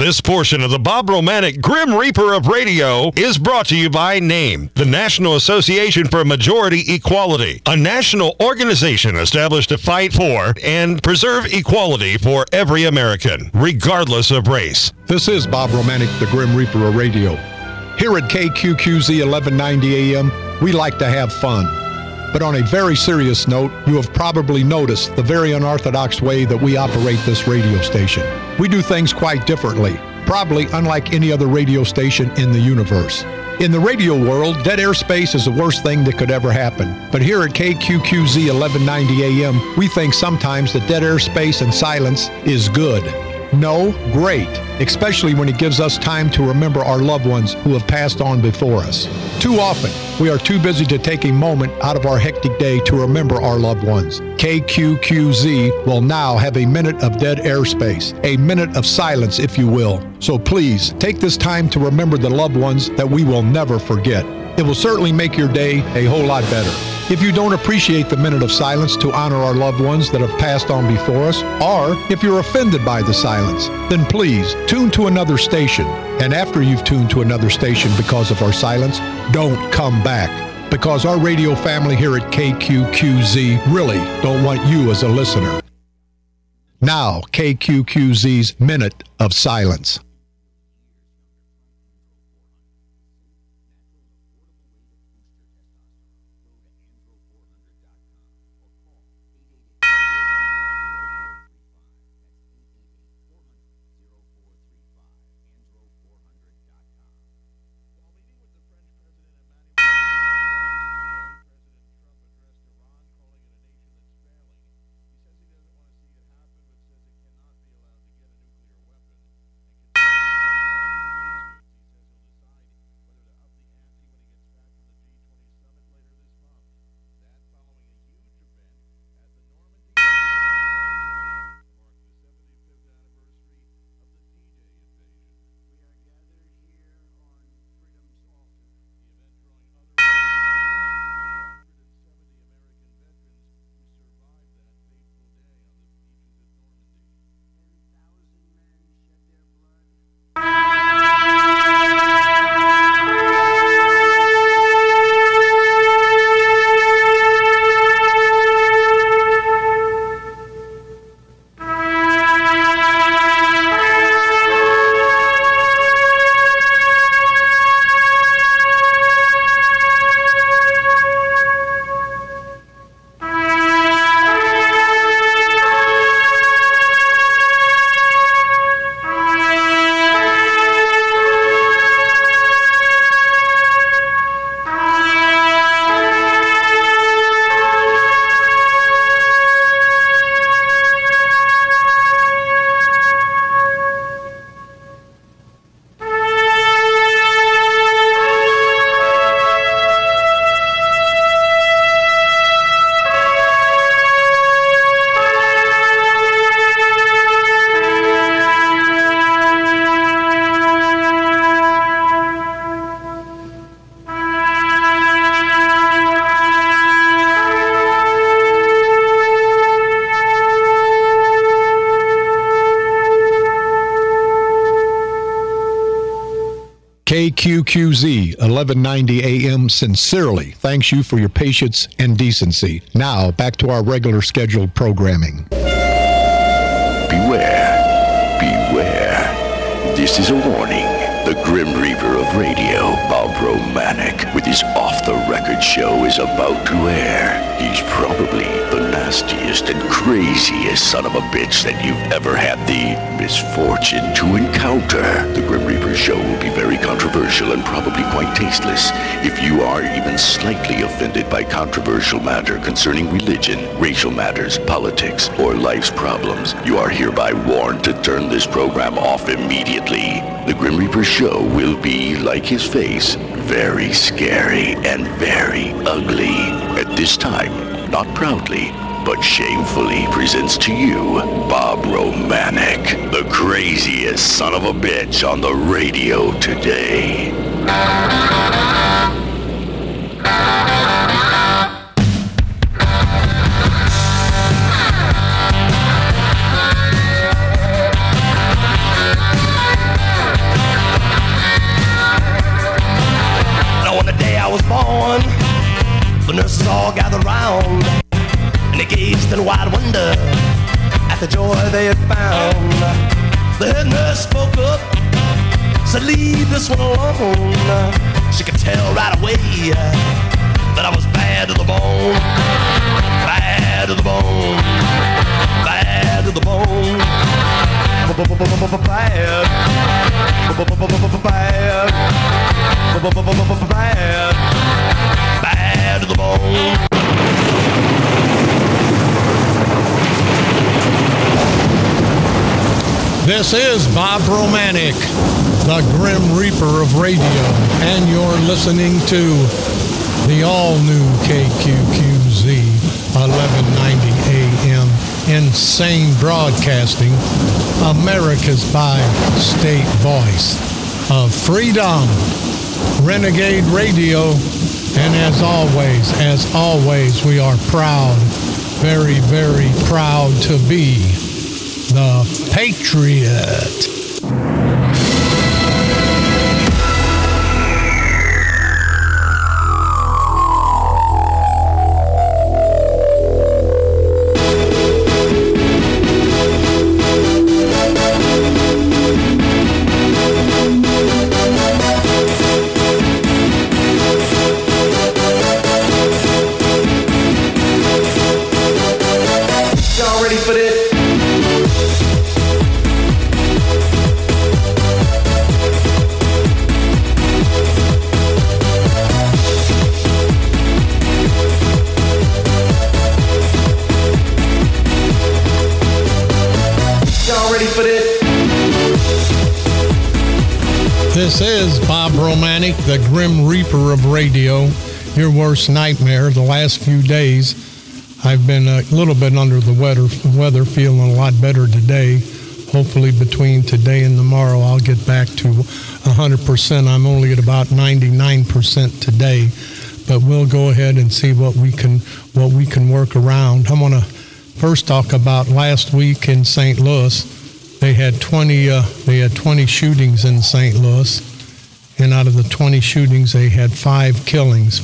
This portion of the Bob Romanek Grim Reaper of Radio is brought to you by NAME, the National Association for Majority Equality, a national organization established to fight for and preserve equality for every American, regardless of race. This is Bob Romanek, the Grim Reaper of Radio. Here at KQQZ 1190 AM, we like to have fun. But on a very serious note, you have probably noticed the very unorthodox way that we operate this radio station. We do things quite differently, probably unlike any other radio station in the universe. In the radio world, dead airspace is the worst thing that could ever happen. But here at KQQZ 1190 AM, we think sometimes that dead airspace and silence is good. No, great, especially when it gives us time to remember our loved ones who have passed on before us. Too often, we are too busy to take a moment out of our hectic day to remember our loved ones. KQQZ will now have a minute of dead airspace, a minute of silence, if you will. So please, take this time to remember the loved ones that we will never forget. It will certainly make your day a whole lot better. If you don't appreciate the minute of silence to honor our loved ones that have passed on before us, or if you're offended by the silence, then please tune to another station. And after you've tuned to another station because of our silence, don't come back. Because our radio family here at KQQZ really don't want you as a listener. Now, KQQZ's Minute of Silence. KQQZ 1190 AM sincerely thanks you for your patience and decency. Now, back to our regular scheduled programming. Beware, beware. This is a warning. The Grim Reaper of Radio, Bob Romanek, with his off-the-record show is about to air. He's probably the nastiest and craziest son of a bitch that you've ever had the misfortune to encounter. The Grim Reaper show will be very controversial and probably quite tasteless. If you are even slightly offended by controversial matter concerning religion, racial matters, politics, or life's problems, you are hereby warned to turn this program off immediately. The Grim Reaper show will be, like his face, very scary and very ugly. At this time, not proudly, but shamefully presents to you Bob Romanek, the craziest son of a bitch on the radio today. The nurses all gathered round, and they gazed in wide wonder at the joy they had found. The head nurse spoke up, said, leave this one alone. She could tell right away that I was bad to the bone. Bad to the bone. Bad to the bone. Bad. Bad. Bad. Bad to the bone. This is Bob Romanek, the Grim Reaper of radio, and you're listening to the all-new KQQZ 1190 AM Insane Broadcasting, America's bi-state voice of freedom, Renegade Radio, and as always, we are proud, very, very proud to be the Patriot. Y'all ready for this? This is Bob Romanek, the Grim Reaper of radio, your worst nightmare. The last few days, I've been a little bit under the weather, feeling a lot better today. Hopefully between today and tomorrow, I'll get back to 100%. I'm only at about 99% today, but we'll go ahead and see what we can work around. I want to first talk about last week in St. Louis. They had 20 shootings in St. Louis, and out of the 20 shootings, they had 5 killings.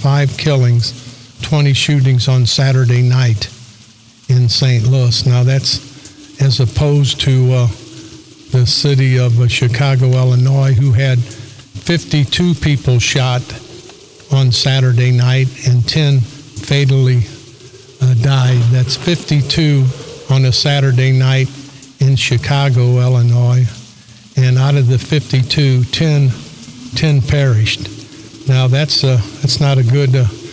20 shootings on Saturday night in St. Louis. Now that's as opposed to the city of Chicago, Illinois, who had 52 people shot on Saturday night and 10 fatally died. That's 52 on a Saturday night in Chicago, Illinois, and out of the 52, 10 perished. Now that's not a good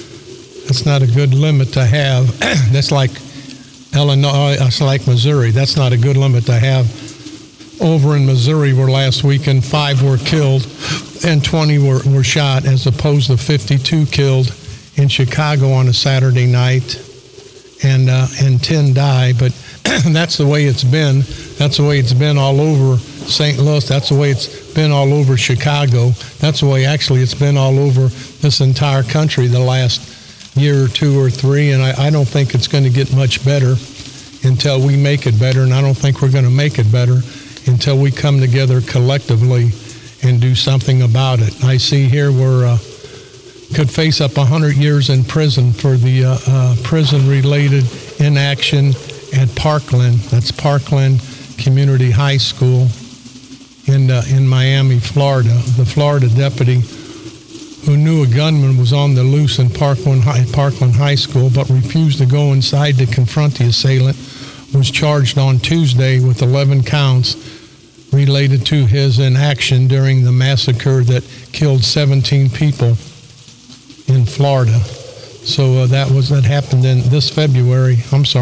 limit to have. That's like Illinois. That's like Missouri. That's not a good limit to have. Over in Missouri, where last weekend 5 were killed and 20 were shot, as opposed to 52 killed in Chicago on a Saturday night, and 10 die. But that's the way it's been. That's the way it's been all over St. Louis. That's the way it's been all over Chicago. That's the way actually it's been all over this entire country the last year or 2 or 3. And I don't think it's going to get much better until we make it better. And I don't think we're going to make it better until we come together collectively and do something about it. I see here we're could face up 100 years in prison for the prison-related inaction at Parkland. That's Parkland Community High School in Miami, Florida. The Florida deputy who knew a gunman was on the loose in Parkland High School but refused to go inside to confront the assailant was charged on Tuesday with 11 counts related to his inaction during the massacre that killed 17 people in Florida. So that happened last February,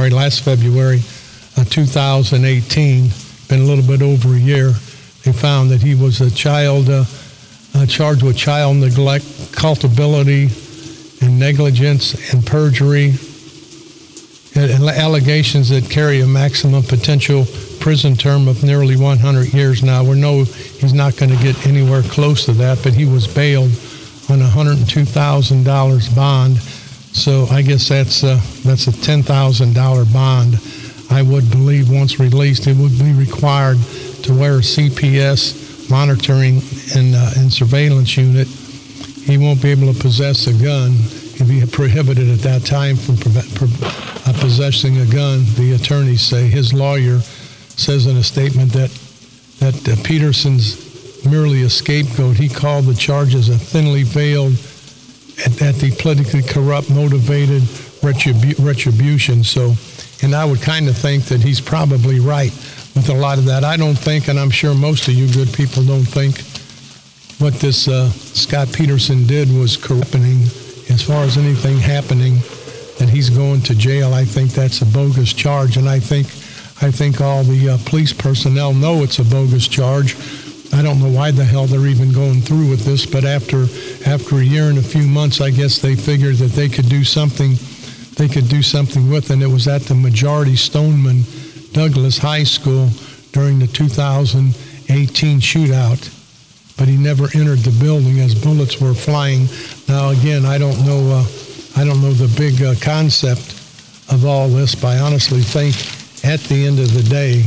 2018. Been a little bit over a year. They found that he was a child charged with child neglect, culpability, and negligence and perjury, and allegations that carry a maximum potential prison term of nearly 100 years. Now, we know he's not going to get anywhere close to that, but he was bailed on a $102,000 bond. So I guess that's a $10,000 bond. I would believe once released, it would be required to wear a CPS monitoring and surveillance unit. He won't be able to possess a gun. be prohibited at that time from possessing a gun. The attorneys say. His lawyer says in a statement that Peterson's merely a scapegoat. He called the charges a thinly veiled, at the politically corrupt, motivated retribution. So, and I would kind of think that he's probably right with a lot of that. I don't think, and I'm sure most of you good people don't think, what this Scott Peterson did was corrupting. As far as anything happening, that he's going to jail, I think that's a bogus charge, and I think all the police personnel know it's a bogus charge. I don't know why the hell they're even going through with this, but after a year and a few months, I guess they figured that they could do something. They could do something with, and it was at the Majority Stoneman Douglas High School during the 2018 shootout. But he never entered the building as bullets were flying. Now again, I don't know the big concept of all this, but I honestly think at the end of the day,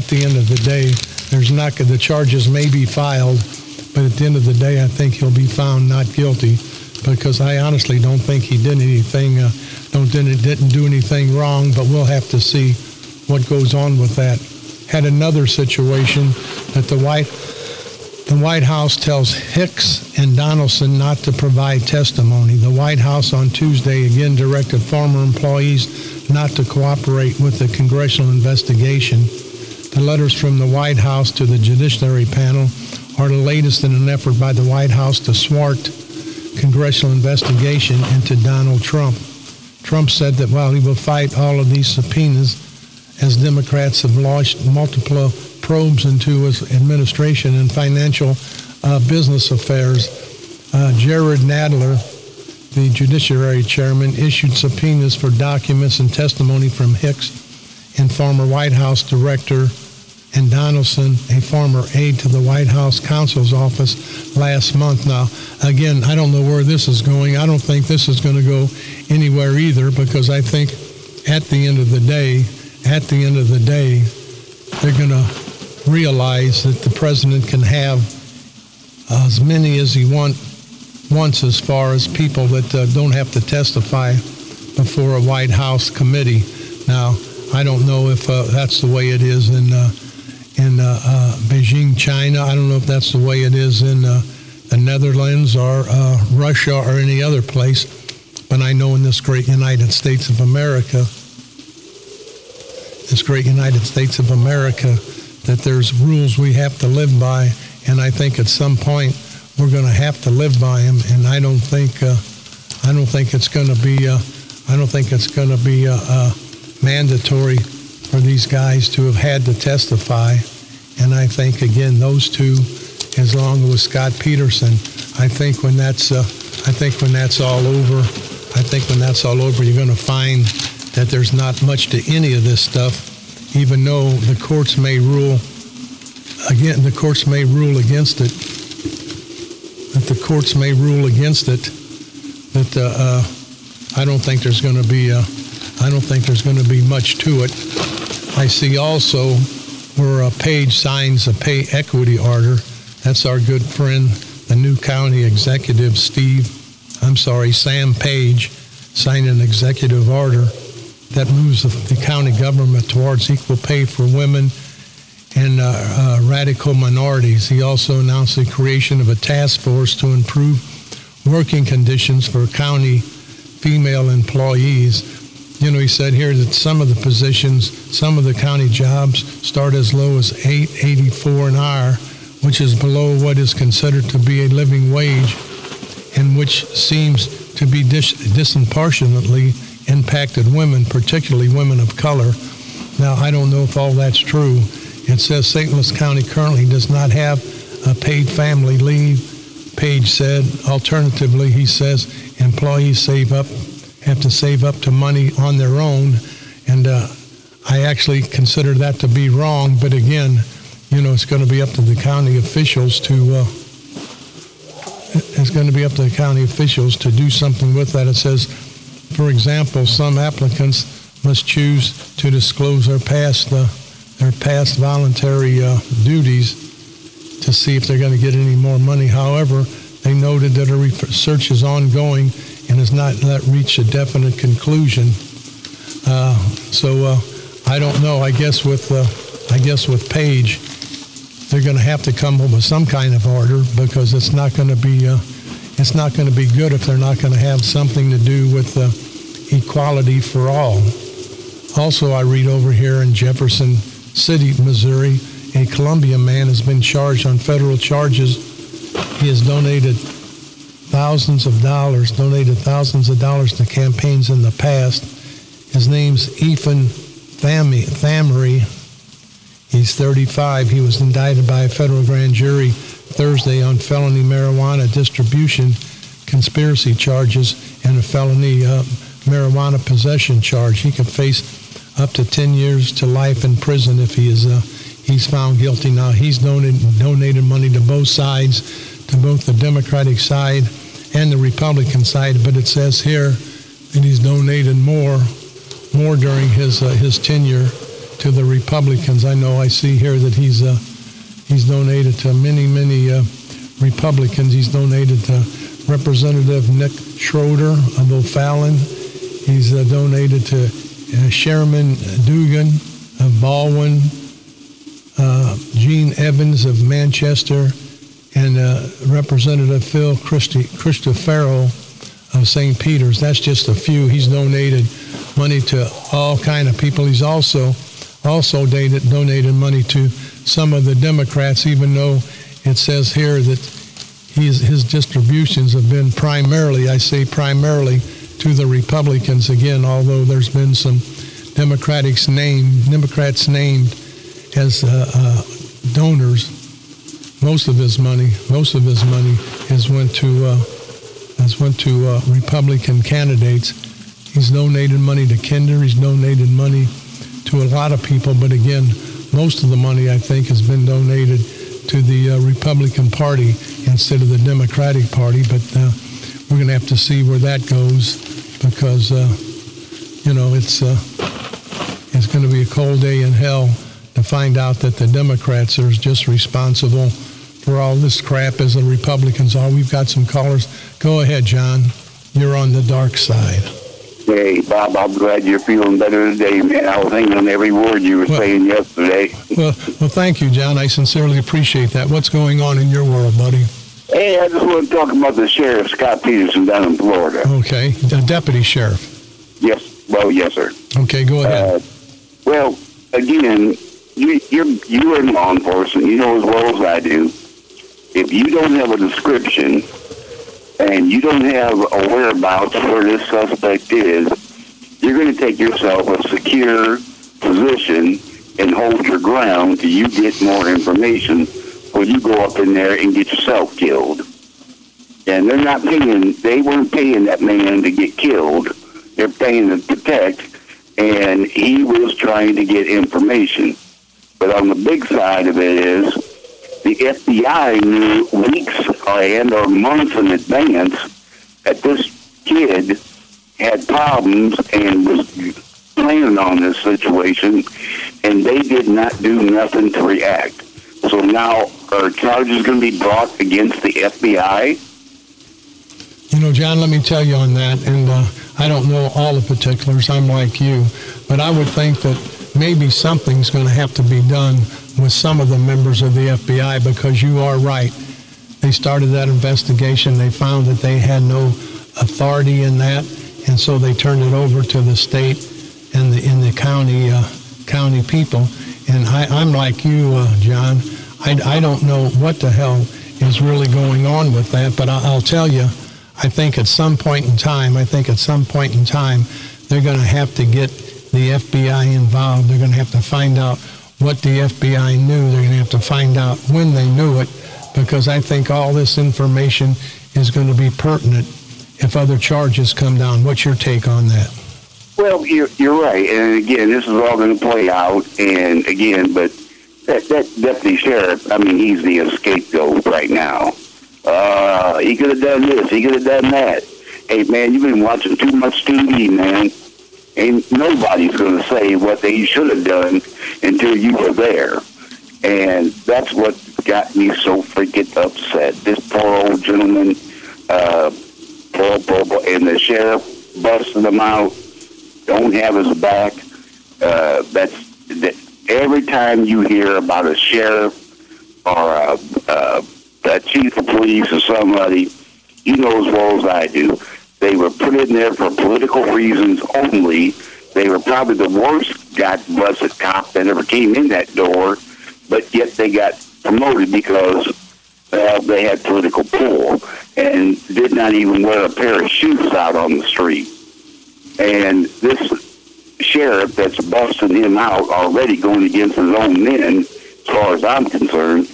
there's not, the charges may be filed, but at the end of the day, I think he'll be found not guilty, because I honestly don't think he did anything, didn't do anything wrong, but we'll have to see what goes on with that. Had another situation that the White House tells Hicks and Donaldson not to provide testimony. The White House on Tuesday again directed former employees not to cooperate with the congressional investigation. The letters from the White House to the Judiciary Panel are the latest in an effort by the White House to thwart congressional investigation into Donald Trump. Trump said that while he will fight all of these subpoenas, as Democrats have launched multiple probes into his administration and financial business affairs, Jared Nadler, the Judiciary Chairman, issued subpoenas for documents and testimony from Hicks and former White House Director, and Donaldson, a former aide to the White House counsel's office, last month. Now, again, I don't know where this is going. I don't think this is going to go anywhere either, because I think at the end of the day, they're going to realize that the president can have as many as he wants as far as people that don't have to testify before a White House committee. Now, I don't know if that's the way it is in Beijing, China. I don't know if that's the way it is in the Netherlands or Russia or any other place. But I know in this great United States of America, that there's rules we have to live by, and I think at some point we're going to have to live by them. And I don't think it's going to be mandatory for these guys to have had to testify. And I think again, those two, as long as Scott Peterson, I think when that's all over, you're going to find that there's not much to any of this stuff, even though the courts may rule against it. I don't think there's going to be much to it. I see also where Page signs a pay equity order. That's our good friend, the new county executive, Sam Page, signed an executive order that moves the county government towards equal pay for women and radical minorities. He also announced the creation of a task force to improve working conditions for county female employees. You know, he said here that some of the positions, some of the county jobs start as low as $8.84 an hour, which is below what is considered to be a living wage, and which seems to be disproportionately impacted women, particularly women of color. Now, I don't know if all that's true. It says St. Louis County currently does not have a paid family leave, Page said. Alternatively, he says employees have to save up to money on their own, and I actually consider that to be wrong. But again, you know, it's going to be up to the county officials to do something with that. It says, for example, some applicants must choose to disclose their past voluntary duties to see if they're going to get any more money. However, they noted that a research is ongoing and has not reached a definite conclusion. So I don't know. I guess with Page, they're going to have to come up with some kind of order, because it's not going to be good if they're not going to have something to do with equality for all. Also, I read over here in Jefferson City, Missouri, a Columbia man has been charged on federal charges. He has donated thousands of dollars to campaigns in the past. His name's Ethan Thamery. He's 35. He was indicted by a federal grand jury Thursday on felony marijuana distribution conspiracy charges and a felony marijuana possession charge. He could face up to 10 years to life in prison if he's found guilty. Now, he's donated money to both sides, to both the Democratic side and the Republican side, but it says here that he's donated more during his tenure to the Republicans. I see here that he's donated to many Republicans. He's donated to Representative Nick Schroeder of O'Fallon. He's donated to Sherman Dugan of Baldwin, Gene Evans of Manchester, and Representative Phil Cristofaro of St. Peter's. That's just a few. He's donated money to all kind of people. He's also donated money to some of the Democrats, even though it says here that his distributions have been primarily to the Republicans. Again, although there's been some Democrats named as donors, most of his money has went to Republican candidates. He's donated money to Kinder. He's donated money to a lot of people, but again, most of the money, I think, has been donated to the Republican Party instead of the Democratic Party. But we're going to have to see where that goes, because it's going to be a cold day in hell to find out that the Democrats are just responsible for all this crap as the Republicans are. We've got some callers. Go ahead, John. You're on the dark side. Hey, Bob, I'm glad you're feeling better today, man. I was thinking on every word you were saying yesterday. Well, thank you, John. I sincerely appreciate that. What's going on in your world, buddy? Hey, I just want to talk about the sheriff, Scott Peterson, down in Florida. Okay, the deputy sheriff. Yes, well, yes, sir. Okay, go ahead. Well, again, you're in law enforcement. You know as well as I do. If you don't have a description and you don't have a whereabouts where this suspect is, you're going to take yourself a secure position and hold your ground till you get more information, or you go up in there and get yourself killed. And they weren't paying that man to get killed. They're paying to protect, and he was trying to get information. But on the big side of it is, the FBI knew weeks or months in advance that this kid had problems and was planning on this situation, and they did not do nothing to react. So now, are charges going to be brought against the FBI? John, let me tell you on that, and I don't know all the particulars. I'm like you, but I would think that maybe something's going to have to be done with some of the members of the FBI, because you are right. They started that investigation. They found that they had no authority in that, and so they turned it over to the state and the county people. And I'm like you, John. I don't know what the hell is really going on with that, but I'll tell you, I think at some point in time, they're going to have to get the FBI involved. They're going to have to find out what the FBI knew. They're going to have to find out when they knew it, because I think all this information is going to be pertinent if other charges come down. What's your take on that? Well, you're right. And again, this is all going to play out. And again, but that deputy sheriff, he's the scapegoat right now. He could have done this. He could have done that. Hey, man, you've been watching too much TV, man. And nobody's going to say what they should have done until you were there. And that's what got me so freaking upset. This poor old gentleman, and the sheriff busted him out, don't have his back. Every time you hear about a sheriff or a chief of police or somebody, you know as well as I do, they were put in there for political reasons only. They were probably the worst God-blessed cop that ever came in that door, but yet they got promoted because they had political pull and did not even wear a pair of shoes out on the street. And this sheriff that's busting him out already going against his own men, as far as I'm concerned,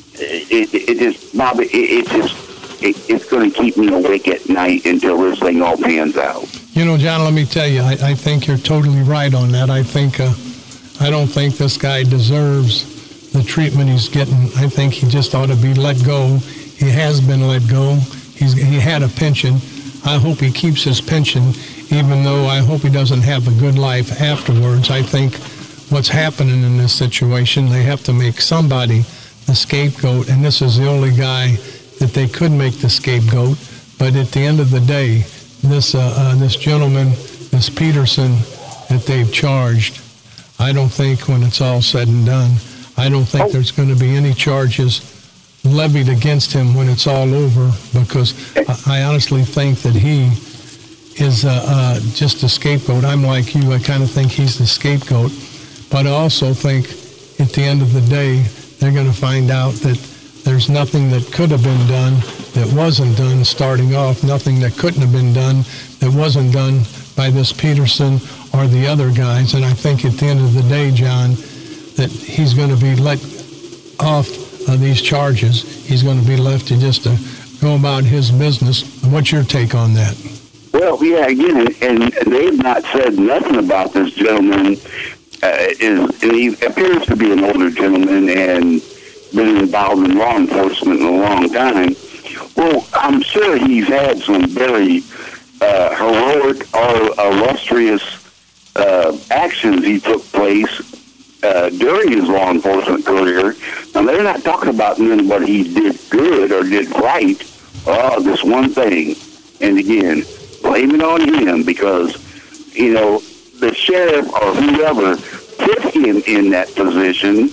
it's going to keep me awake at night until this thing all pans out. You know, John, let me tell you, I think you're totally right on that. I don't think this guy deserves the treatment he's getting. I think he just ought to be let go. He has been let go. He had a pension. I hope he keeps his pension, even though I hope he doesn't have a good life afterwards. I think what's happening in this situation, they have to make somebody the scapegoat, and this is the only guy that they could make the scapegoat. But at the end of the day, this gentleman, this Peterson, that they've charged, I don't think when it's all said and done, I don't think there's going to be any charges levied against him when it's all over, because I honestly think that he is just a scapegoat. I'm like you, I kind of think he's the scapegoat, but I also think at the end of the day, they're going to find out that there's nothing that could have been done that wasn't done starting off, nothing that couldn't have been done that wasn't done by this Peterson or the other guys. And I think at the end of the day, John, that he's going to be let off of these charges. He's going to be left to just go about his business. What's your take on that? Well, yeah, again, and they've not said nothing about this gentleman. He appears to be an older gentleman and been involved in law enforcement in a long time. Well, I'm sure he's had some very heroic or illustrious actions he took place during his law enforcement career. Now, they're not talking about what he did good or did right. This one thing. And again, blame it on him because, you know, the sheriff or whoever put him in that position.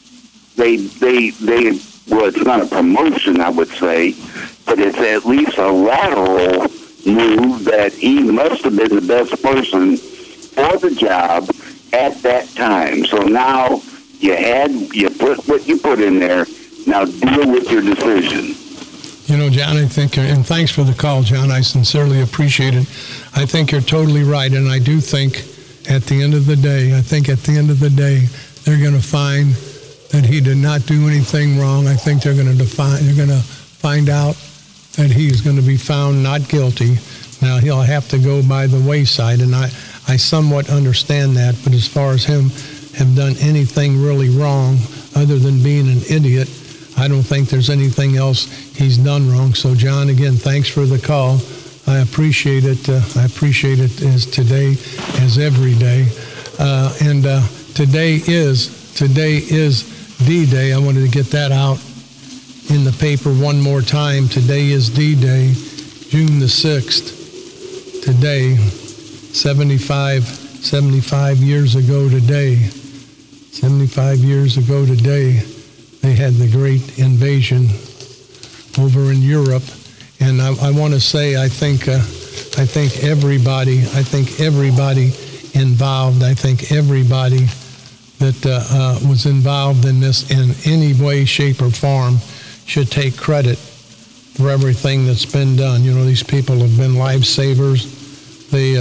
Well, it's not a promotion, I would say, but it's at least a lateral move that he must have been the best person for the job at that time. So now you put what you put in there. Now deal with your decision. You know, John, I think, and thanks for the call, John. I sincerely appreciate it. I think you're totally right, and I do think at the end of the day, they're going to find that he did not do anything wrong. I think they're going to find out that he's going to be found not guilty. Now, he'll have to go by the wayside, and I somewhat understand that, but as far as him have done anything really wrong other than being an idiot, I don't think there's anything else he's done wrong. So, John, again, thanks for the call. I appreciate it. I appreciate it as today as every day. And today is D-Day. I wanted to get that out in the paper one more time. Today is D-Day, June the 6th. Today, 75 years ago today. 75 years ago today, they had the great invasion over in Europe. And I want to say, I think everybody involved, I think everybody that was involved in this in any way, shape, or form should take credit for everything that's been done. You know, these people have been lifesavers. They,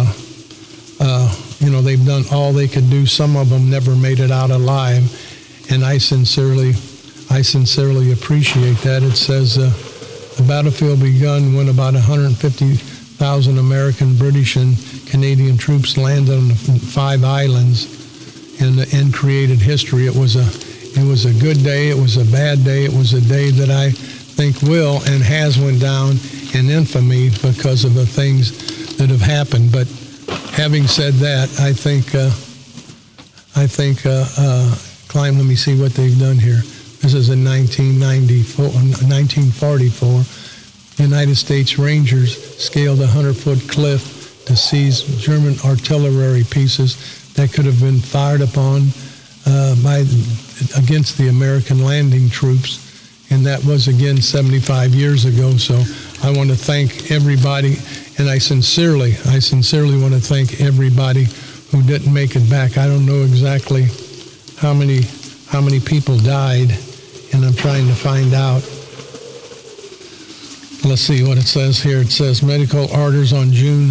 they've done all they could do. Some of them never made it out alive, and I sincerely appreciate that. It says the battlefield begun when about 150,000 American, British, and Canadian troops landed on the 5 islands and created history. It was a good day. It was a bad day. It was a day that I think will and has went down in infamy because of the things that have happened. But having said that, I think Climb, let me see what they've done here. This is in 1944. United States Rangers scaled a 100-foot cliff to seize German artillery pieces that could have been fired upon against the American landing troops. And that was, again, 75 years ago. So I want to thank everybody, and I sincerely want to thank everybody who didn't make it back. I don't know exactly how many people died, and I'm trying to find out. Let's see what it says here. It says medical orders on June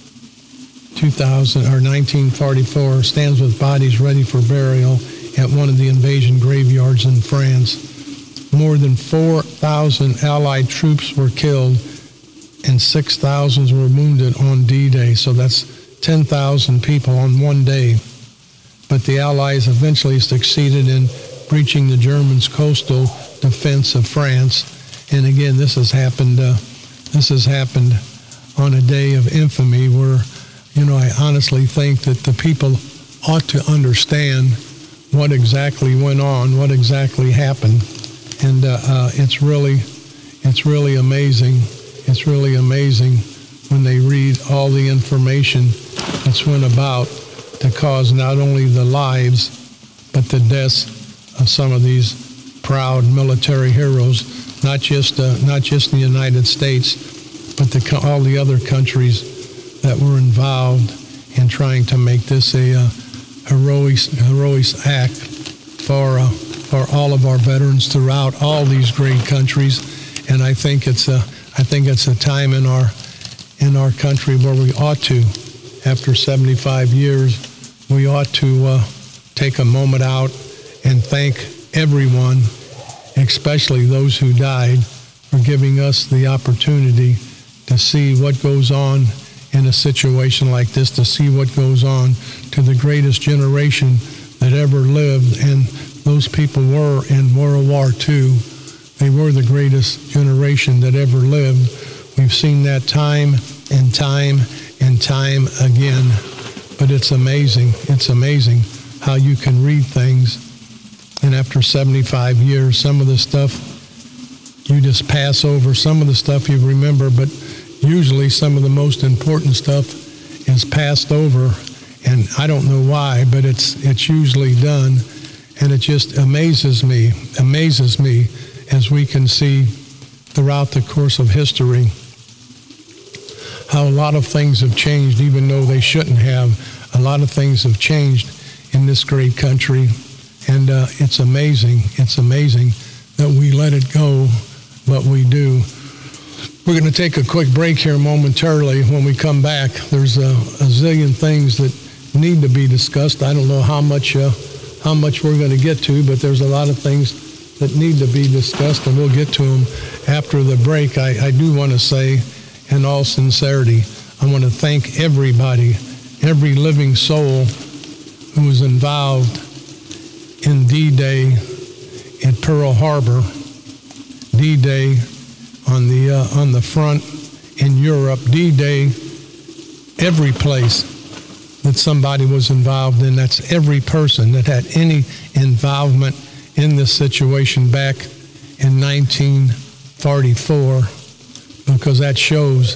1944 stands with bodies ready for burial at one of the invasion graveyards in France. More than 4,000 Allied troops were killed and 6,000 were wounded on D-Day. So that's 10,000 people on one day. But the Allies eventually succeeded in breaching the Germans' coastal defense of France. And again, this has happened on a day of infamy where, I honestly think that the people ought to understand what exactly went on, what exactly happened. And it's really amazing. It's really amazing when they read all the information that's went about to cause not only the lives, but the deaths of some of these proud military heroes, not just the United States, but all the other countries that were involved in trying to make this a heroic act for all of our veterans throughout all these great countries. And I think it's a time in our country where we ought to, after 75 years, we ought to take a moment out and thank everyone, especially those who died, for giving us the opportunity to see what goes on in a situation like this, to see what goes on to the greatest generation that ever lived. And those people were in World War II. They were the greatest generation that ever lived. We've seen that time and time and time again. But it's amazing. It's amazing how you can read things, and after 75 years, some of the stuff you just pass over, some of the stuff you remember, but usually some of the most important stuff is passed over, and I don't know why, but it's usually done. And it just amazes me as we can see throughout the course of history how a lot of things have changed, even though they shouldn't have. A lot of things have changed in this great country, and it's amazing that we let it go, but we do. We're going to take a quick break here momentarily. When we come back, there's a zillion things that need to be discussed. I don't know how much we're going to get to, but there's a lot of things that need to be discussed, and we'll get to them after the break. I do want to say, in all sincerity, I want to thank everybody, every living soul who was involved in D-Day at Pearl Harbor, D-Day on the front in Europe, D-Day every place that somebody was involved in. That's every person that had any involvement in this situation back in 1944, because that shows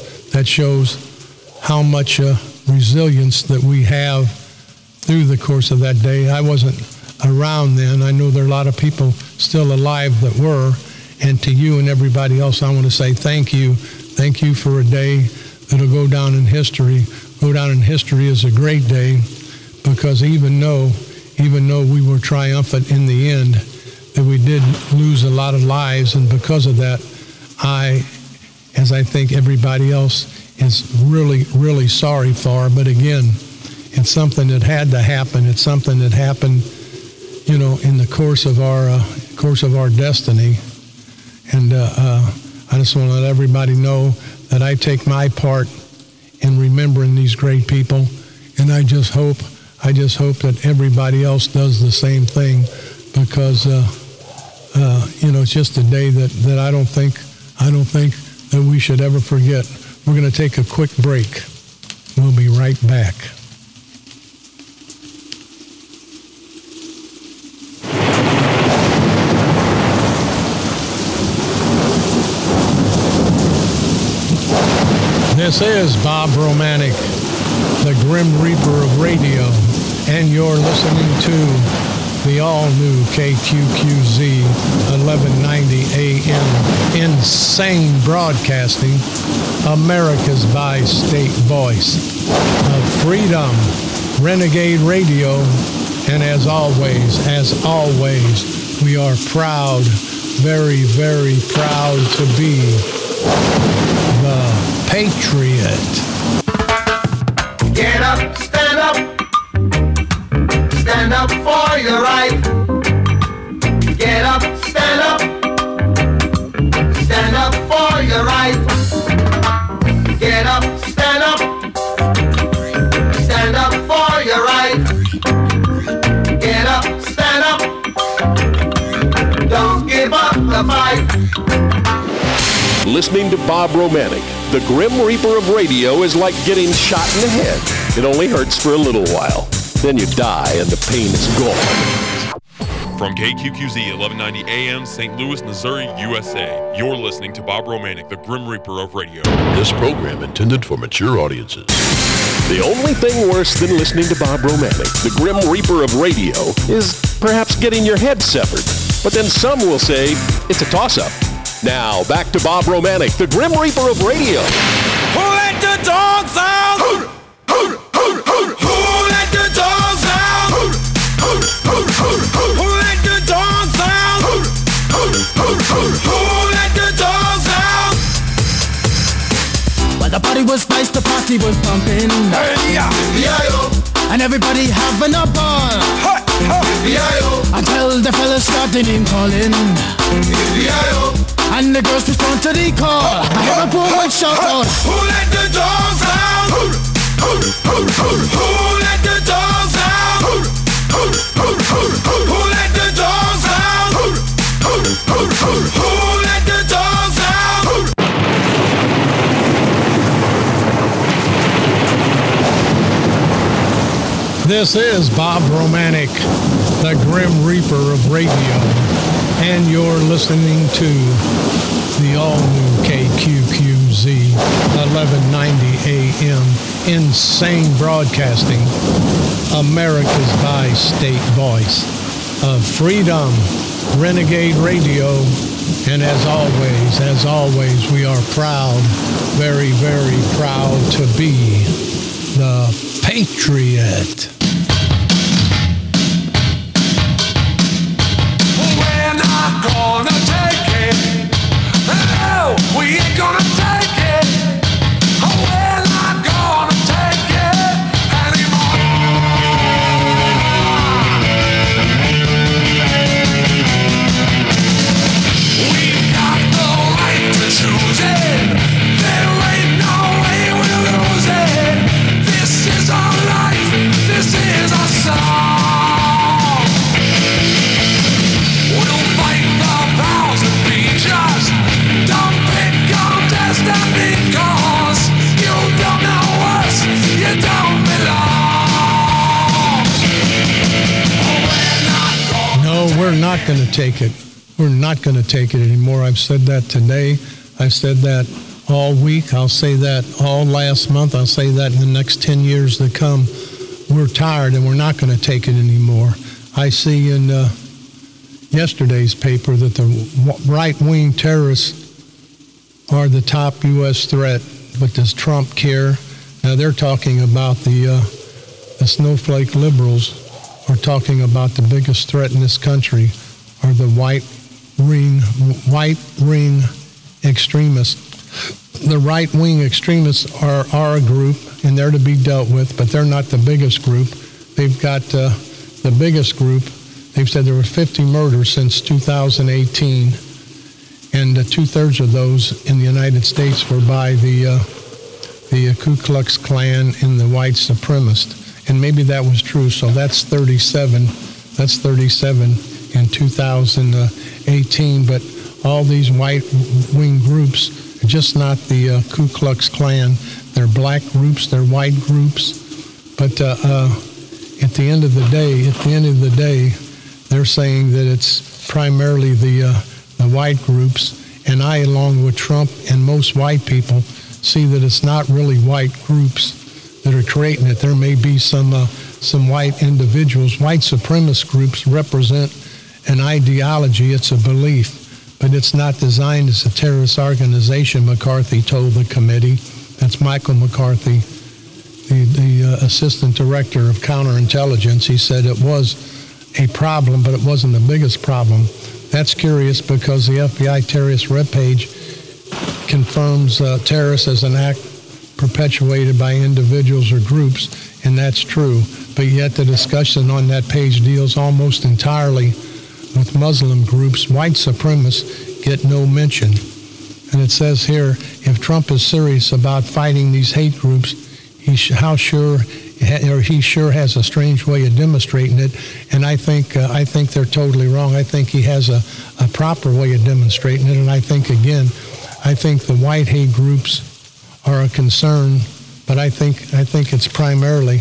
how much resilience that we have through the course of that day. I wasn't around then. I know there are a lot of people still alive that were, and to you and everybody else, I want to say thank you. Thank you for a day that'll go down in history. Go down in history as a great day, because even though we were triumphant in the end, that we did lose a lot of lives, and because of that, as I think everybody else is really, really sorry for. But again, it's something that had to happen. It's something that happened, in the course of our destiny. And I just want to let everybody know that I take my part in remembering these great people, and I just hope that everybody else does the same thing, because it's just a day that I don't think that we should ever forget. We're going to take a quick break. We'll be right back. This is Bob Romanek, the Grim Reaper of radio, and you're listening to the all-new KQQZ 1190 AM Insane Broadcasting, America's bi-state voice of freedom, Renegade Radio, and as always, we are proud, very, very proud to be the Patriot. Get up, stand up. Stand up for your right. Get up, stand up. Stand up for your right. Get up, stand up. Stand up for your right. Get up, stand up. Don't give up the fight. Listening to Bob Romanek, the Grim Reaper of radio, is like getting shot in the head. It only hurts for a little while. Then you die and the pain is gone. From KQQZ 1190 AM, St. Louis, Missouri, USA, you're listening to Bob Romanek, the Grim Reaper of radio. This program intended for mature audiences. The only thing worse than listening to Bob Romanek, the Grim Reaper of radio, is perhaps getting your head severed. But then some will say it's a toss-up. Now, back to Bob Romanek, the Grim Reaper of radio. Who let the dogs out? Who let the dogs out? Who let the dogs out? Who let the dogs out? Well, the party was nice, the party was pumping. And everybody having a ball. Until the fellas started name calling. And the girls respond to the call. I hear a poor one shout out. Who let the dogs out? Who let the dogs out? Who let the dogs out? Who let the dogs out? This is Bob Romanek, the Grim Reaper of radio, and you're listening to the all-new KQQZ 1190 AM Insane Broadcasting, America's bi-state voice of freedom, Renegade Radio, and as always, we are proud, very, very proud to be the Patriot. We're not gonna take it. No, we ain't gonna take it. We're not gonna take it anymore. We've got the right to choose it. There ain't no way we'll lose it. This is our life. This is our song. We'll fight the powers that be just. Don't pick on destiny, 'cause you don't know us, you don't belong. No, we're not going to take it. We're not going to take it anymore. I've said that today. I've said that all week. I'll say that all last month. I'll say that in the next 10 years to come. We're tired and we're not going to take it anymore. I see in yesterday's paper that the right-wing terrorists are the top U.S. threat, but does Trump care? Now they're talking about the snowflake liberals are talking about the biggest threat in this country are the white ring extremists. The right-wing extremists are a group, and they're to be dealt with, but they're not the biggest group. They've got the biggest group. They've said there were 50 murders since 2018, and 2/3 of those in the United States were by the Ku Klux Klan and the white supremacists. And maybe that was true, so that's 37. That's 37 in 2018, but all these white-wing groups are just not the Ku Klux Klan. They're black groups, they're white groups, but at the end of the day, they're saying that it's primarily the white groups, and I, along with Trump and most white people, see that it's not really white groups that are creating it. There may be some white individuals. White supremacist groups represent an ideology. It's a belief, but it's not designed as a terrorist organization, McCarthy told the committee. That's Michael McCarthy, the Assistant Director of Counterintelligence. He said it was a problem, but it wasn't the biggest problem. That's curious because the FBI terrorist webpage confirms terrorists as an act perpetuated by individuals or groups, and that's true. But yet the discussion on that page deals almost entirely with Muslim groups. White supremacists get no mention. And it says here, if Trump is serious about fighting these hate groups, he sure has a strange way of demonstrating it. And I think they're totally wrong. I think he has a proper way of demonstrating it. And I think the white hate groups are a concern, but I think it's primarily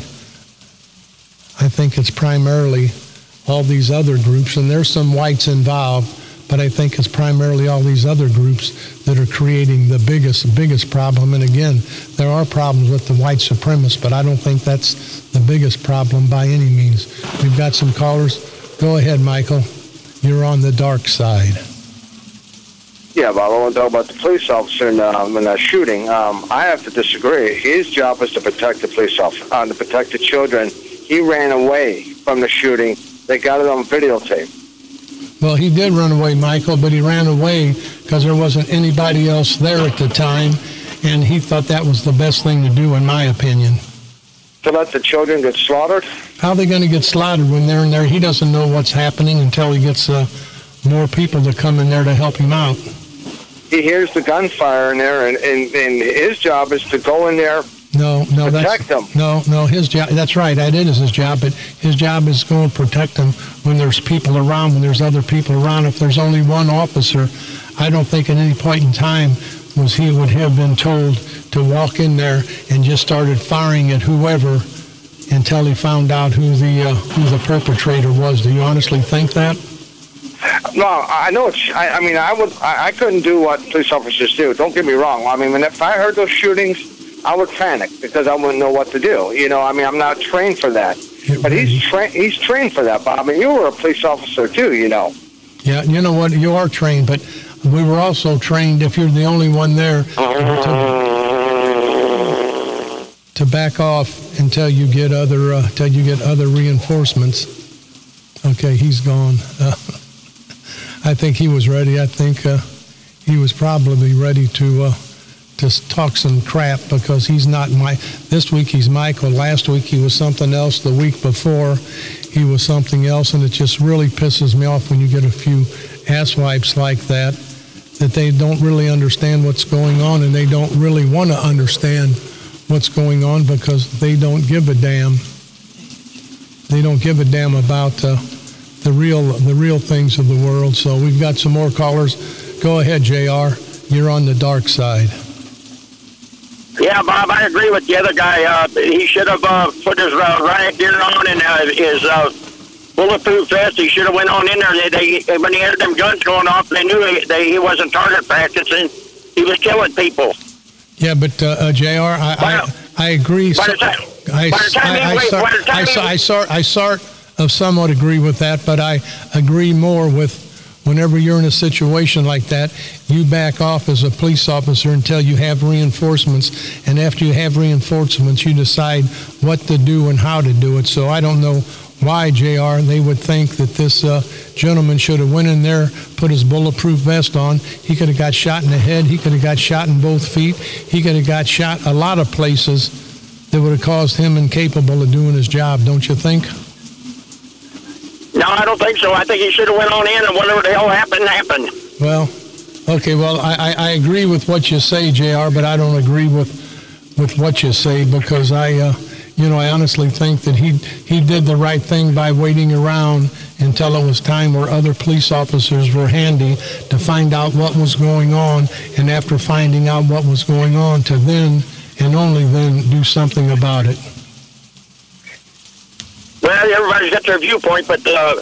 all these other groups, and there's some whites involved, but I think it's primarily all these other groups that are creating the biggest problem. And again, there are problems with the white supremacists, but I don't think that's the biggest problem by any means. We've got some callers. Go ahead, Michael. You're on the dark side. Yeah, Bob, I want to talk about the police officer in that shooting. I have to disagree. His job is to protect the police officer, to protect the children. He ran away from the shooting. They got it on videotape. Well, he did run away, Michael, but he ran away because there wasn't anybody else there at the time, and he thought that was the best thing to do, in my opinion. To let the children get slaughtered? How are they going to get slaughtered when they're in there? He doesn't know what's happening until he gets more people to come in there to help him out. He hears the gunfire in there, and his job is to go in there, protect them. No, his job, that's right, that is his job, but his job is going to protect them when there's people around, when there's other people around. If there's only one officer, I don't think at any point in time he would have been told to walk in there and just started firing at whoever until he found out who the perpetrator was. Do you honestly think that? No, I know I couldn't do what police officers do. Don't get me wrong. I mean, if I heard those shootings, I would panic because I wouldn't know what to do. I'm not trained for that. But he's trained for that, Bob. I mean, you were a police officer too, Yeah, you know what? You are trained, but we were also trained, if you're the only one there, to back off until you get other reinforcements. Okay, he's gone. I think he was ready. I think he was probably ready to talk some crap because he's not this week he's Michael. Last week he was something else. The week before he was something else, and it just really pisses me off when you get a few asswipes like that they don't really understand what's going on, and they don't really want to understand what's going on because they don't give a damn. They don't give a damn about the real things of the world. So we've got some more callers. Go ahead, JR. You're on the dark side. Yeah, Bob, I agree with the other guy. He should have put his riot gear on and his bulletproof vest. He should have went on in there. When he had them guns going off, they knew he wasn't target practicing. He was killing people. Yeah, but JR, I agree. I sort of somewhat agree with that, but I agree more with whenever you're in a situation like that, you back off as a police officer until you have reinforcements, and after you have reinforcements, you decide what to do and how to do it. So I don't know why, JR, they would think that this gentleman should have went in there, put his bulletproof vest on. He could have got shot in the head. He could have got shot in both feet. He could have got shot a lot of places that would have caused him incapable of doing his job, don't you think? No, I don't think so. I think he should have went on in, and whatever the hell happened. Well, okay, well, I agree with what you say, JR, but I don't agree with what you say because I honestly think that he did the right thing by waiting around until it was time where other police officers were handy to find out what was going on, and after finding out what was going on, to then and only then do something about it. Well, everybody's got their viewpoint, but time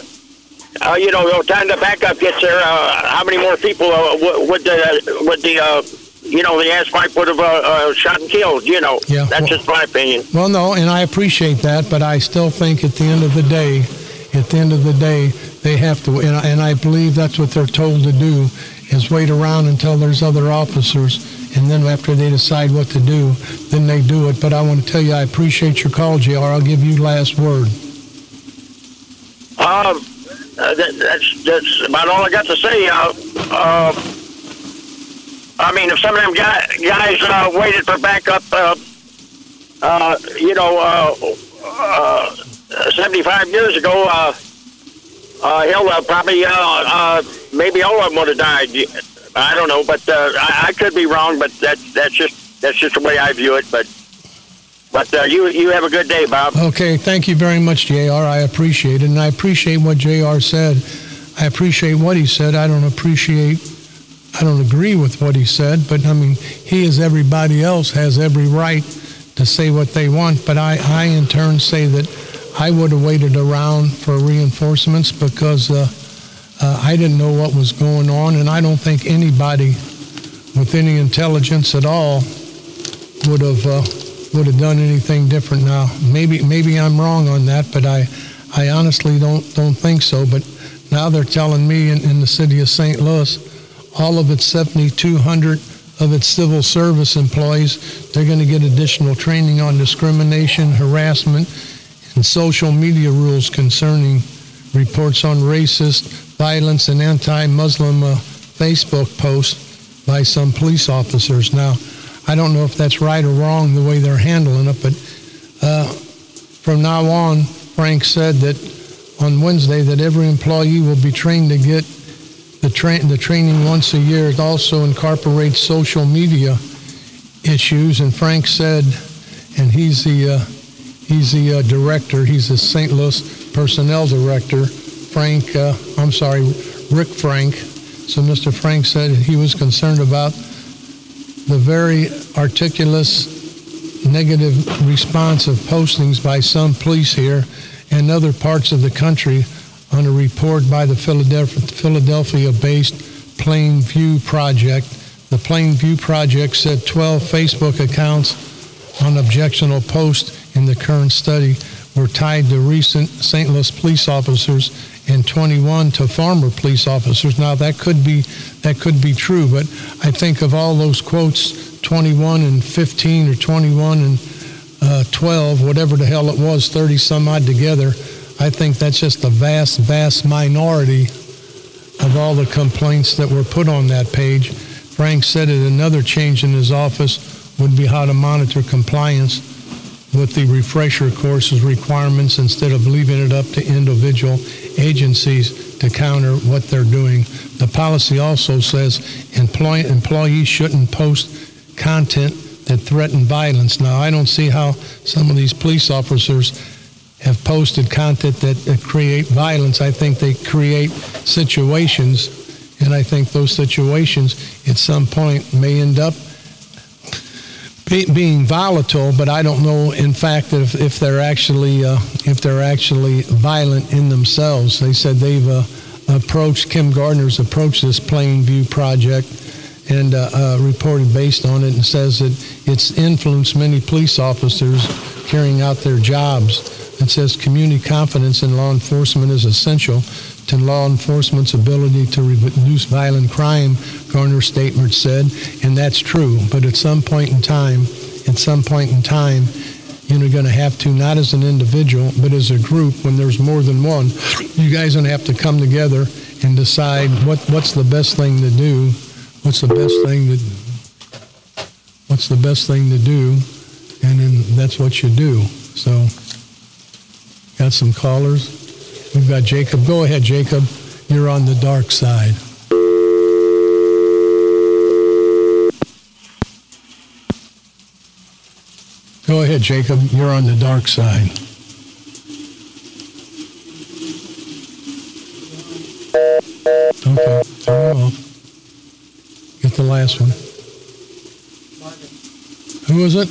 the backup gets there, how many more people would the the ass pipe would have shot and killed. Yeah, that's just my opinion. Well, no, and I appreciate that, but I still think at the end of the day, they have to, and I believe that's what they're told to do, is wait around until there's other officers, and then after they decide what to do, then they do it. But I want to tell you, I appreciate your call, JR. I'll give you last word. That's about all I got to say. I mean, if some of them guys waited for backup, 75 years ago, hell, probably maybe all of them would have died. I don't know, but I could be wrong. But that's just the way I view it. But you have a good day, Bob. Okay, thank you very much, JR. I appreciate it, and I appreciate what JR said. I appreciate what he said. I don't agree with what he said, but I mean, he, as everybody else, has every right to say what they want. But I in turn say that I would have waited around for reinforcements because I didn't know what was going on, and I don't think anybody with any intelligence at all would have done anything different. Now, maybe I'm wrong on that, but I honestly don't think so. But now they're telling me in the city of St. Louis, all of its 7,200 of its civil service employees, they're going to get additional training on discrimination, harassment, and social media rules concerning reports on racist, violence, and anti-Muslim Facebook posts by some police officers. Now, I don't know if that's right or wrong the way they're handling it, but from now on, Frank said that on Wednesday that every employee will be trained to get the training once a year. It also incorporates social media issues, and Frank said, and he's the director, he's the St. Louis personnel director, Rick Frank. So Mr. Frank said he was concerned about the very articulous negative response of postings by some police here and other parts of the country on a report by the Philadelphia-based Plainview Project. The Plainview Project said 12 Facebook accounts on objectionable posts in the current study were tied to recent St. Louis police officers and 21 to former police officers. Now, that could be true, but I think of all those quotes, 21 and 15 or 21 and 12, whatever the hell it was, 30 some odd together, I think that's just a vast, vast minority of all the complaints that were put on that page. Frank said that another change in his office would be how to monitor compliance with the refresher courses requirements instead of leaving it up to individual agencies to counter what they're doing. The policy also says employees shouldn't post content that threaten violence. Now, I don't see how some of these police officers have posted content that create violence. I think they create situations, and I think those situations at some point may end up being volatile, but I don't know, in fact, if they're actually violent in themselves. They said they've Kim Gardner's approached this Plainview Project and reported based on it, and says that it's influenced many police officers carrying out their jobs. It says community confidence in law enforcement is essential to law enforcement's ability to reduce violent crime, Garner's statement said, and that's true. But at some point in time, you're going to have to, not as an individual, but as a group, when there's more than one, you guys are going to have to come together and decide what's the best thing to do, what's the best thing to do, and then that's what you do. So, got some callers. We've got Jacob. Go ahead, Jacob. You're on the dark side. Go ahead, Jacob. You're on the dark side. Okay, turn it off. Get the last one. Who is it?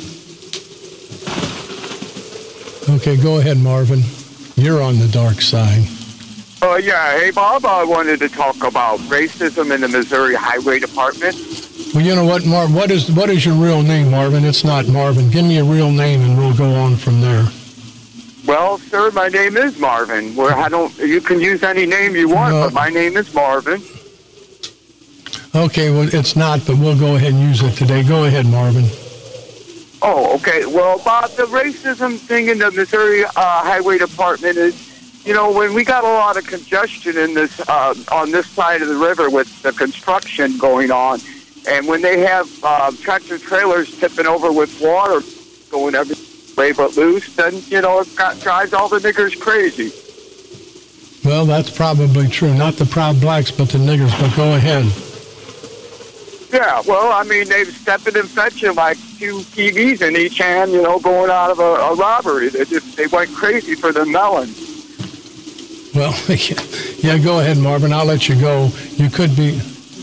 Okay, go ahead, Marvin. You're on the dark side. Yeah. Hey, Bob, I wanted to talk about racism in the Missouri Highway Department. Well, you know what, Marvin? What is your real name, Marvin? It's not Marvin. Give me a real name, and we'll go on from there. Well, sir, my name is Marvin. You can use any name you want, but my name is Marvin. Okay, well, it's not, but we'll go ahead and use it today. Go ahead, Marvin. Oh, okay. Well, Bob, the racism thing in the Missouri Highway Department is, when we got a lot of congestion in this on this side of the river with the construction going on, and when they have tractor trailers tipping over with water going every way but loose, then, it drives all the niggers crazy. Well, that's probably true. Not the proud blacks, but the niggers, but go ahead. Yeah, well, I mean, they've stepped in and fetching like 2 TVs in each hand, going out of a robbery. They went crazy for the melons. Well, yeah, go ahead, Marvin. I'll let you go. You could be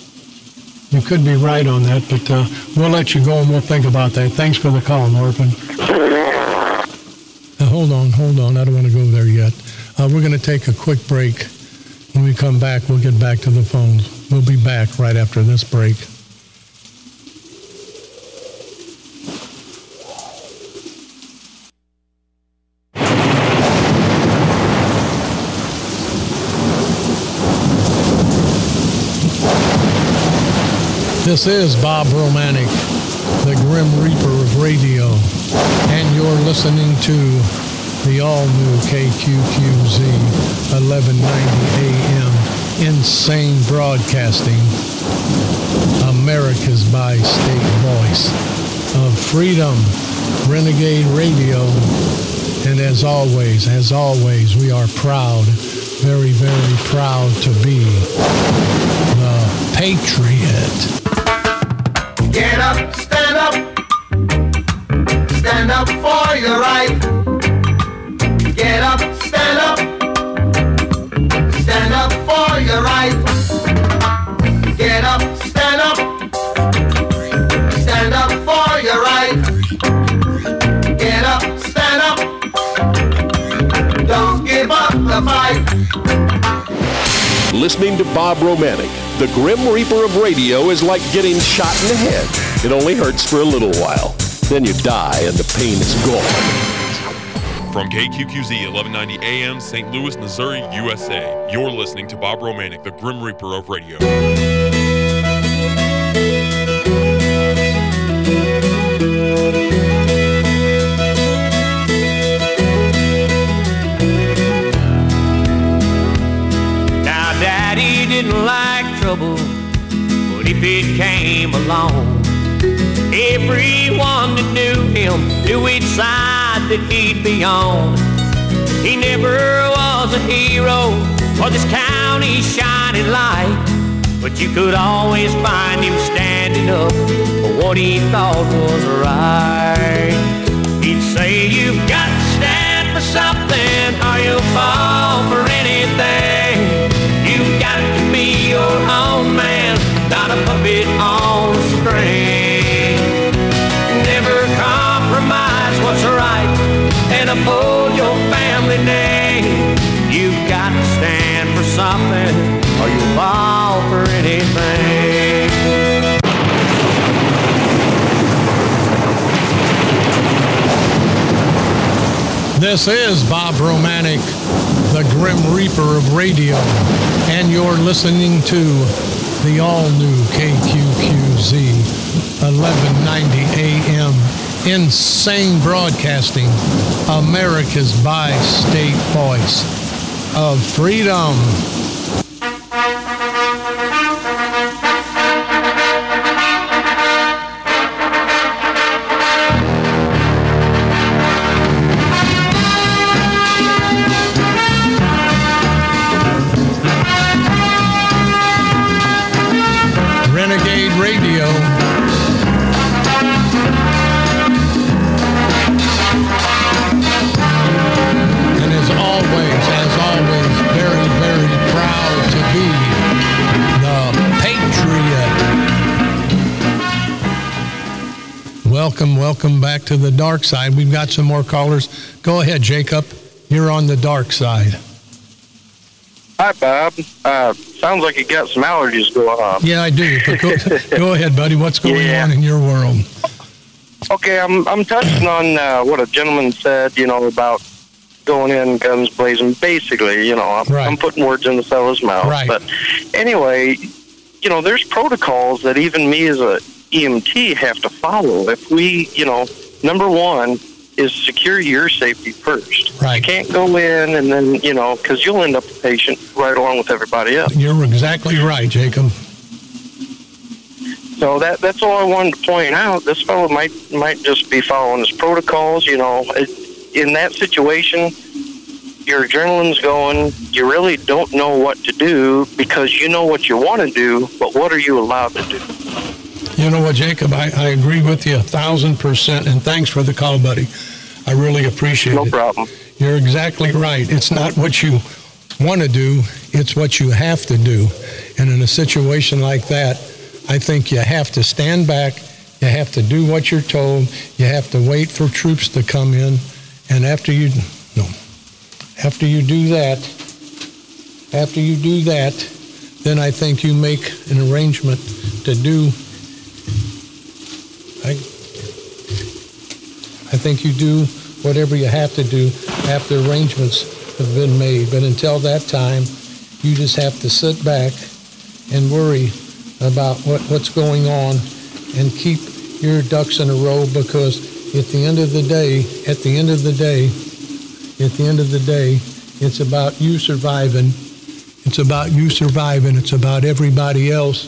right on that, but we'll let you go and we'll think about that. Thanks for the call, Marvin. Hold on. I don't want to go there yet. We're going to take a quick break. When we come back, we'll get back to the phones. We'll be back right after this break. This is Bob Romanek, the Grim Reaper of radio, and you're listening to the all-new KQQZ 1190 AM Insane Broadcasting, America's by-state voice of freedom, Renegade Radio, and as always, we are proud, very, very proud to be the Patriot. Get up, stand up for your right. Get up, stand up for your right. Get up, stand up for your right. Get up, stand up, don't give up the fight. Listening to Bob Romanek, the Grim Reaper of radio, is like getting shot in the head. It only hurts for a little while. Then you die and the pain is gone. From KQQZ 1190 AM, St. Louis, Missouri, USA, you're listening to Bob Romanek, the Grim Reaper of radio. Now, Daddy didn't like trouble, but if it came along, everyone that knew him knew which side that he'd be on. He never was a hero or this county's shining light, but you could always find him standing up for what he thought was right. He'd say, you've got to stand for something or you'll fall for anything. You've got to be your own man, not a puppet on a string. Never compromise what's right and uphold your family name. You've got to stand for something or you'll fall for anything. This is Bob Romanek, the Grim Reaper of radio, and you're listening to the all-new KQQZ 1190 AM Insane Broadcasting, America's bi-state voice of freedom. Renegade Radio. And as always, very, very proud to be the Patriot. Welcome back to the dark side. We've got some more callers. Go ahead, Jacob. You're on the dark side. Hi, Bob. Sounds like you got some allergies going on. Yeah, I do. But go ahead, buddy. What's going on in your world? Okay, I'm touching on what a gentleman said, about going in guns blazing. Basically, I'm putting words in the fellow's mouth. Right. But anyway, there's protocols that even me as a EMT have to follow. If we, number one is secure your safety first. Right. You can't go in and then, because you'll end up a patient right along with everybody else. You're exactly right, Jacob. So that's all I wanted to point out. This fellow might just be following his protocols. In that situation, your adrenaline's going. You really don't know what to do because you know what you want to do, but what are you allowed to do? You know what, Jacob? I agree with you 1,000%, and thanks for the call, buddy. I really appreciate it. No problem. You're exactly right. It's not what you want to do, it's what you have to do. And in a situation like that, I think you have to stand back, you have to do what you're told, you have to wait for troops to come in, and after you do that, then I think you make an arrangement to do. I think you do whatever you have to do after arrangements have been made. But until that time, you just have to sit back and worry about what's going on and keep your ducks in a row, because at the end of the day, it's about you surviving. It's about you surviving. It's about everybody else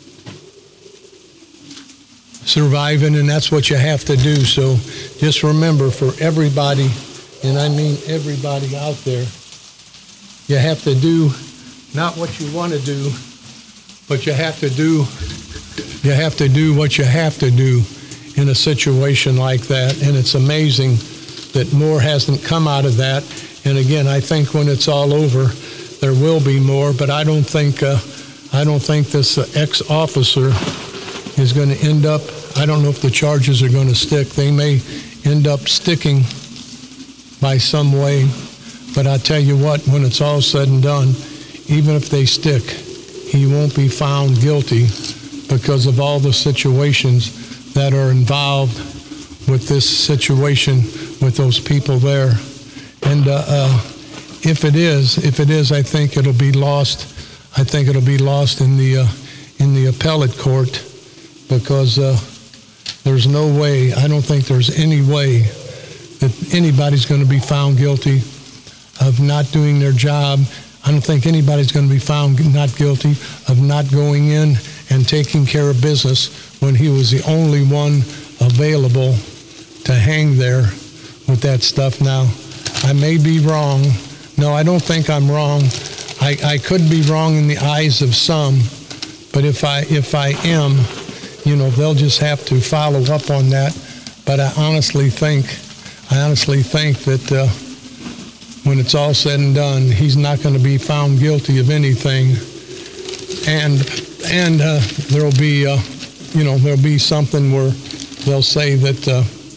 surviving, and that's what you have to do. So just remember, for everybody, and I mean everybody out there, you have to do not what you want to do, but you have to do what you have to do in a situation like that. And it's amazing that more hasn't come out of that. And again, I think when it's all over, there will be more. But I don't think this ex-officer is going to end up. I don't know if the charges are going to stick. They may end up sticking by some way. But I tell you what, when it's all said and done, even if they stick, he won't be found guilty because of all the situations that are involved with this situation with those people there. And if it is, I think it'll be lost. I think it'll be lost in the appellate court, because there's no way. I don't think there's any way that anybody's going to be found guilty of not doing their job. I don't think anybody's going to be found not guilty of not going in and taking care of business when he was the only one available to hang there with that stuff. Now, I may be wrong. No, I don't think I'm wrong. I could be wrong in the eyes of some, but if I am, they'll just have to follow up on that. But I honestly think that when it's all said and done, he's not going to be found guilty of anything, and there'll be something where they'll say that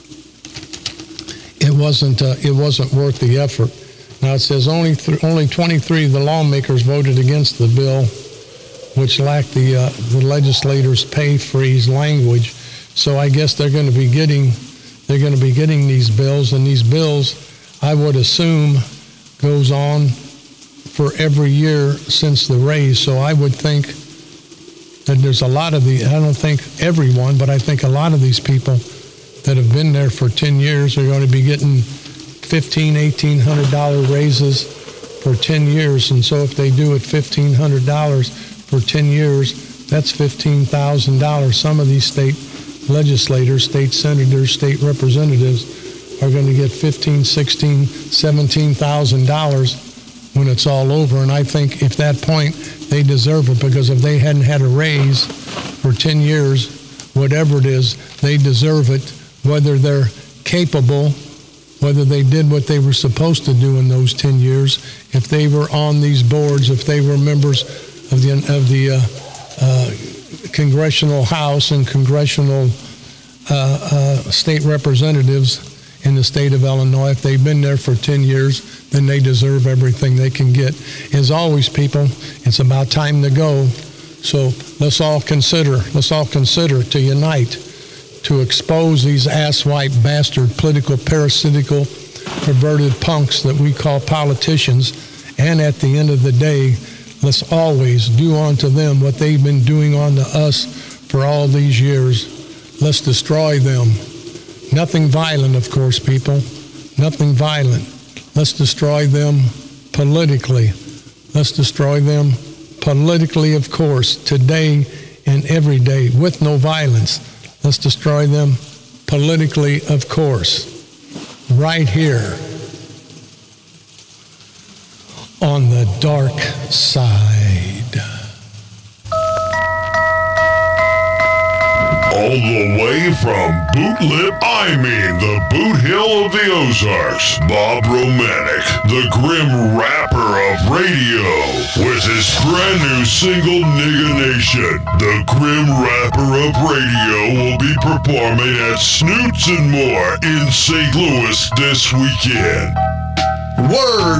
it wasn't worth the effort. Now it says only 23 of the lawmakers voted against the bill, which lacked the legislators' pay freeze language. So I guess they're going to be getting these bills, and these bills, I would assume, goes on for every year since the raise. So I would think that there's a lot of I don't think everyone, but I think a lot of these people that have been there for 10 years are going to be getting $1,500, $1,800 raises for 10 years. And so if they do it $1,500 for 10 years, that's $15,000. Some of these state legislators, state senators, state representatives are going to get $15,000, $16,000, $17,000 when it's all over. And I think at that point they deserve it, because if they hadn't had a raise for 10 years, whatever it is, they deserve it, whether they're capable, whether they did what they were supposed to do in those 10 years, if they were on these boards, if they were members of the Congressional House and Congressional state representatives, in the state of Illinois. If they've been there for 10 years, then they deserve everything they can get. As always, people, it's about time to go. So let's all consider to unite, to expose these asswipe, bastard, political, parasitical, perverted punks that we call politicians. And at the end of the day, let's always do unto them what they've been doing unto us for all these years. Let's destroy them. Nothing violent, of course, people. Nothing violent. Let's destroy them politically. Let's destroy them politically, of course, today and every day, with no violence. Let's destroy them politically, of course, right here on the dark side. All the way from the Boot Hill of the Ozarks, Bob Romanek, the Grim Rapper of radio, with his brand new single, Nigga Nation. The Grim Rapper of radio will be performing at Snoots and More in St. Louis this weekend. Word!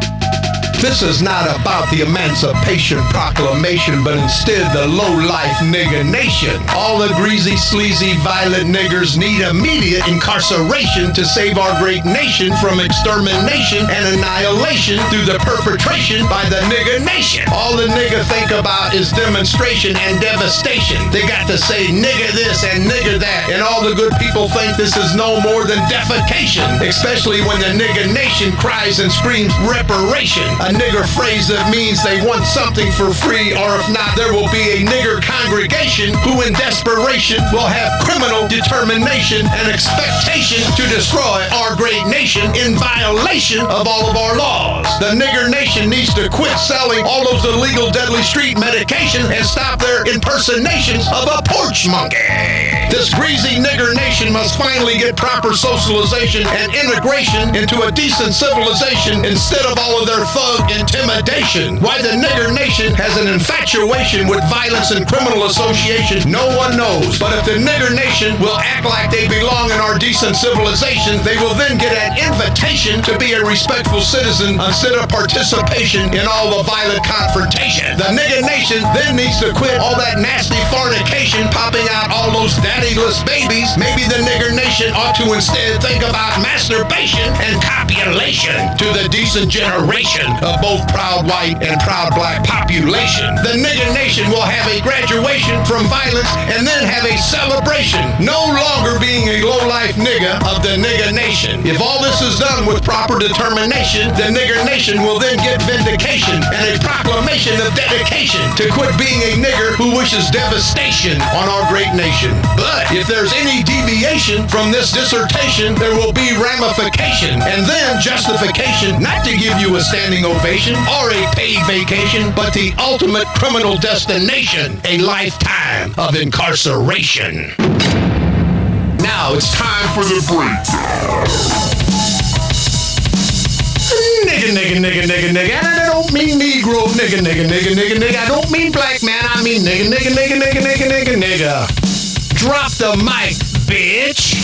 This is not about the Emancipation Proclamation, but instead the low-life nigga nation. All the greasy, sleazy, violent niggers need immediate incarceration to save our great nation from extermination and annihilation through the perpetration by the nigga nation. All the nigga think about is demonstration and devastation. They got to say nigga this and nigga that, and all the good people think this is no more than defecation, especially when the nigga nation cries and screams reparation. A nigger phrase that means they want something for free, or if not, there will be a nigger congregation who in desperation will have criminal determination and expectation to destroy our great nation in violation of all of our laws. The nigger nation needs to quit selling all those illegal deadly street medication and stop their impersonations of a porch monkey. This greasy nigger nation must finally get proper socialization and integration into a decent civilization instead of all of their thug intimidation. Why the nigger nation has an infatuation with violence and criminal association, no one knows. But if the nigger nation will act like they belong in our decent civilization, they will then get an invitation to be a respectful citizen instead of participation in all the violent confrontation. The nigger nation then needs to quit all that nasty fornication, popping out all those daddyless babies. Maybe the nigger nation ought to instead think about masturbation and copulation to the decent generation of both proud white and proud black population. The nigger nation will have a graduation from violence and then have a celebration, no longer being a low-life nigga of the nigger nation. If all this is done with proper determination, the nigger nation will then get vindication and a proclamation of dedication to quit being a nigger who wishes devastation on our great nation. But if there's any deviation from this dissertation, there will be ramification and then justification not to give you a standing ovation or a paid vacation, but the ultimate criminal destination, a lifetime of incarceration. Now it's time for the breakdown. Nigga. And I don't mean Negro, nigga. I don't mean black man, I mean nigga. Drop the mic, bitch.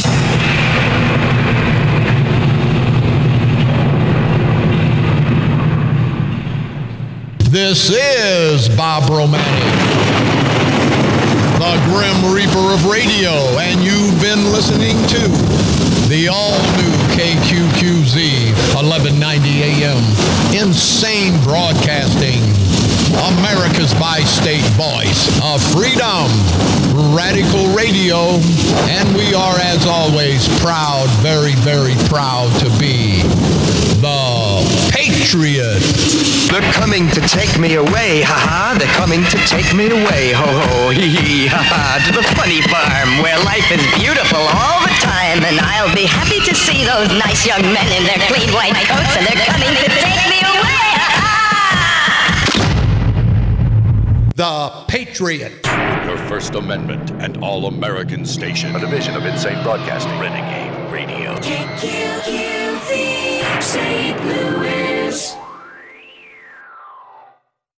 This is Bob Romanek, the Grim Reaper of radio, and you've been listening to the all-new KQQZ 1190 AM, insane broadcasting, America's bi-state voice of freedom, radical radio, and we are, as always, proud, very, very proud to be the Patriot. They're coming to take me away, ha-ha. They're coming to take me away, ho-ho, hee-hee, ha-ha. To the funny farm where life is beautiful all the time. And I'll be happy to see those nice young men in their clean white coats. And they're coming to take me away, ha-ha. The Patriot. Your First Amendment and All-American Station. A division of Insane Broadcasting. Renegade Radio. KQQZ, St. Louis.